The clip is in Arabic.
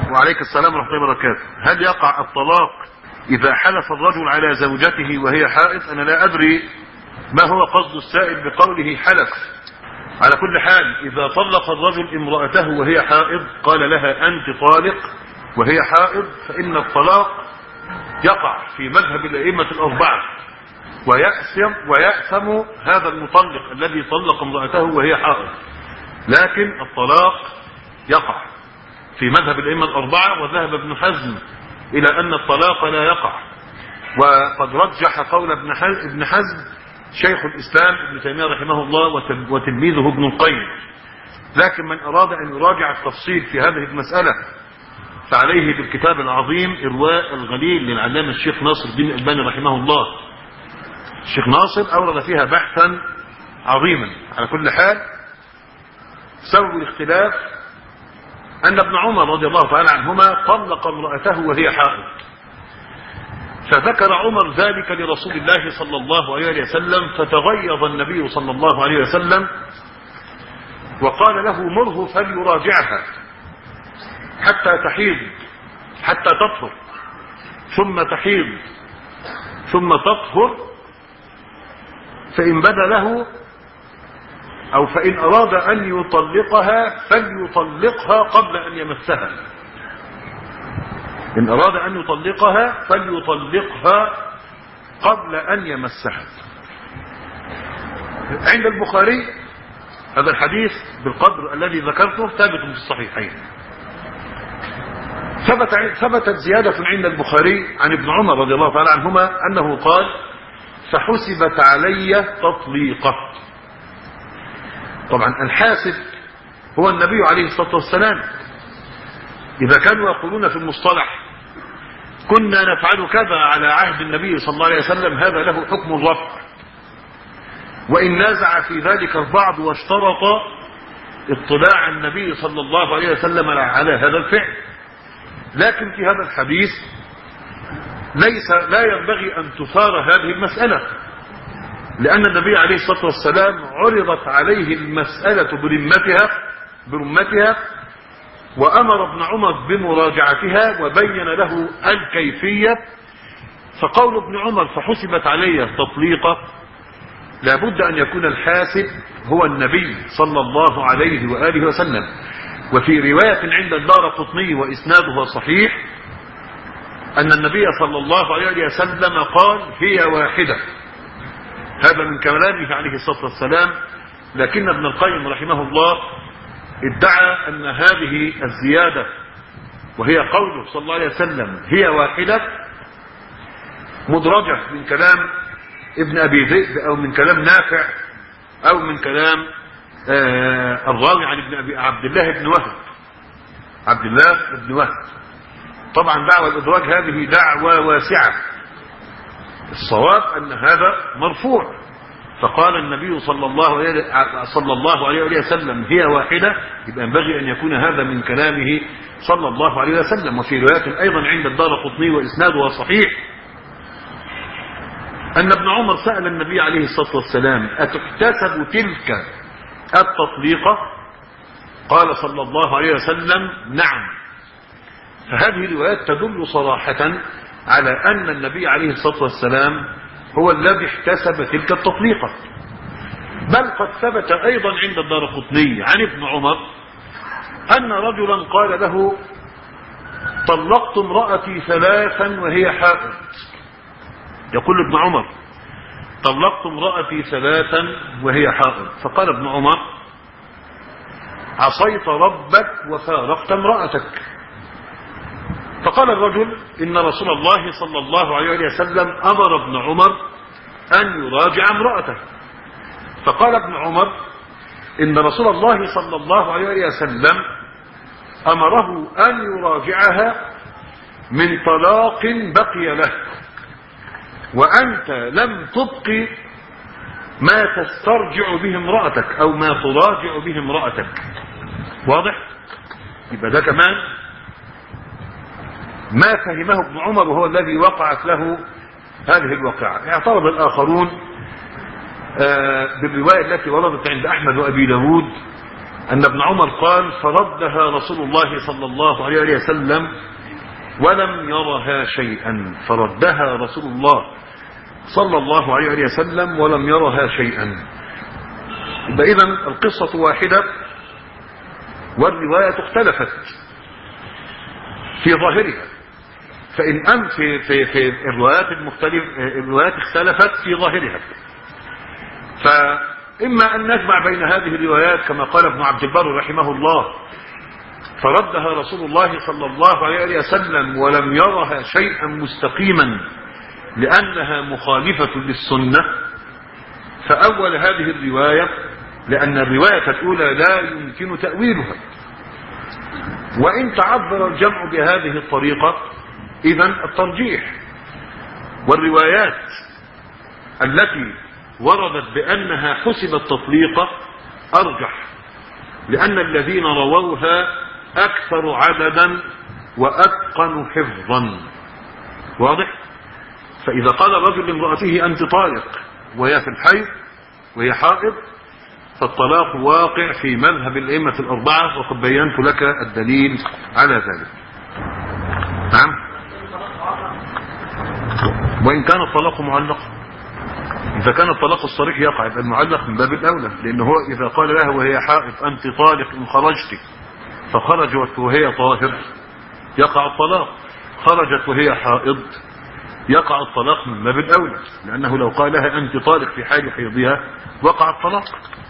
وعليك السلام ورحمة الله وبركاته. هل يقع الطلاق إذا حلف الرجل على زوجته وهي حائض؟ أنا لا أدري ما هو قصد السائل بقوله حلف. على كل حال، إذا طلق الرجل امرأته وهي حائض قال لها أنت طالق وهي حائض، فإن الطلاق يقع في مذهب الأئمة الأربعة، ويأثم هذا المطلق الذي طلق امرأته وهي حائض، لكن الطلاق يقع في مذهب الأئمة الأربعة. وذهب ابن حزم إلى أن الطلاق لا يقع، وقد رجح قول ابن حزم شيخ الإسلام ابن تيمية رحمه الله وتلميذه ابن القيم. لكن من أراد أن يراجع التفصيل في هذه المسألة فعليه بالكتاب العظيم إرواء الغليل للعلامة الشيخ ناصر الدين الألباني رحمه الله. الشيخ ناصر أورد فيها بحثا عظيما. على كل حال، سبب الاختلاف أن ابن عمر رضي الله تعالى عنهما طلق امرأته وهي حائض، فذكر عمر ذلك لرسول الله صلى الله عليه وسلم، فتغيظ النبي صلى الله عليه وسلم وقال له مره فليراجعها حتى تحيض، حتى تطهر، ثم تحيض، ثم تطهر، فإن بدا له أو فإن أراد أن يطلقها فليطلقها قبل أن يمسها. إن أراد أن يطلقها فليطلقها قبل أن يمسها. عند البخاري هذا الحديث بالقدر الذي ذكرته ثابت في الصحيحين. ثبتت زيادة عند البخاري عن ابن عمر رضي الله تعالى عنهما أنه قال فحسبت علي تطليقة. طبعا الحاسب هو النبي عليه الصلاة والسلام. إذا كانوا يقولون في المصطلح كنا نفعل كذا على عهد النبي صلى الله عليه وسلم، هذا له حكم الرفع، وإن نازع في ذلك البعض واشترط اطلاع النبي صلى الله عليه وسلم على هذا الفعل. لكن في هذا الحديث لا ينبغي أن تثار هذه المسألة، لأن النبي عليه الصلاة والسلام عرضت عليه المسألة برمتها وأمر ابن عمر بمراجعتها وبين له الكيفية. فقول ابن عمر فحسبت عليه تطليقة لابد أن يكون الحاسب هو النبي صلى الله عليه وآله وسلم. وفي رواية عند الدارقطني وإسنادها صحيح أن النبي صلى الله عليه وسلم قال هي واحدة. هذا من كلامه عليه الصلاة والسلام. لكن ابن القيم رحمه الله ادعى أن هذه الزيادة وهي قوله صلى الله عليه وسلم هي واحدة مدرجة من كلام ابن أبي ذئب أو من كلام نافع أو من كلام الراوي عن عبد الله بن وهب. طبعا دعوى الإدراج هذه دعوة واسعة. الصواب أن هذا مرفوع. فقال النبي صلى الله عليه وسلم هي واحدة، يبقى ينبغي أن يكون هذا من كلامه صلى الله عليه وسلم. وفي رواية أيضا عند الدارقطني وإسنادها صحيح أن ابن عمر سأل النبي عليه الصلاة والسلام أتحتسب تلك التطليقة؟ قال صلى الله عليه وسلم نعم. فهذه الروايات تدل صراحة على أن النبي عليه الصلاة والسلام هو الذي احتسب تلك التطليقة. بل قد ثبت أيضا عند الدارقطني عن ابن عمر أن رجلا قال له طلقت امرأتي 3 وهي حائض. يقول ابن عمر طلقت امرأتي 3 وهي حائض. فقال ابن عمر عصيت ربك وفارقت امرأتك. فقال الرجل إن رسول الله صلى الله عليه وسلم أمر ابن عمر أن يراجع امرأته. فقال ابن عمر إن رسول الله صلى الله عليه وسلم أمره أن يراجعها من طلاق بقي له، وأنت لم تبق ما تسترجع به امرأتك أو ما تراجع به امرأتك. واضح؟ يبقى ده كمان ما فهمه ابن عمر وهو الذي وقعت له هذه الواقعة. اعترض الآخرون بالرواية التي وردت عند أحمد وأبي داود أن ابن عمر قال فردها رسول الله صلى الله عليه وسلم ولم يرها شيئا. فردها رسول الله صلى الله عليه وسلم ولم يرها شيئا. إذن القصة واحدة والرواية اختلفت في ظاهرها. فإن أن في الروايات اختلفت في ظاهرها، فإما أن نجمع بين هذه الروايات كما قال ابن عبد البر رحمه الله فردها رسول الله صلى الله عليه وسلم ولم يرها شيئا مستقيما لأنها مخالفة للسنة، فأول هذه الرواية لأن الرواية الأولى لا يمكن تأويلها. وإن تعذر الجمع بهذه الطريقة إذن الترجيح. والروايات التي وردت بأنها حسبت تطليقة أرجح، لأن الذين رووها أكثر عددا وأتقن حفظا. واضح؟ فإذا قال الرجل لامرأته أنت طالق وهي في الحيض وهي حائض فالطلاق واقع في مذهب الأئمة الأربعة، وقد بينت لك الدليل على ذلك. نعم. وإن كان الطلاق معلق، إذا كان الطلاق الصريح يقع المعلق من باب الأولى، لأنه إذا قال لها وهي حائض أنت طالق إن خرجت فخرجت وهي طاهر يقع الطلاق، خرجت وهي حائض يقع الطلاق من باب الأولى، لأنه لو قال لها أنت طالق في حال حيضها وقع الطلاق.